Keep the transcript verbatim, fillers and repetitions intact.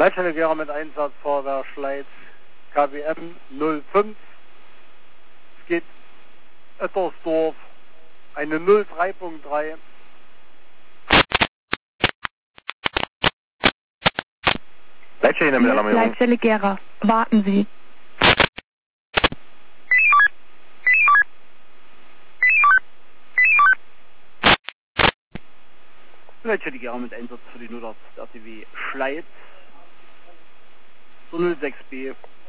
Leitstelle Gera mit Einsatz Feuerwehr Schleiz, K W M null fünf. Es geht Ettersdorf, eine null drei Punkt drei. Leitstelle mit Alarmierung. Leitstelle Gera, warten Sie. Leitstelle Gera mit Einsatz für die null acht R T W Schleiz, zur null sechs B.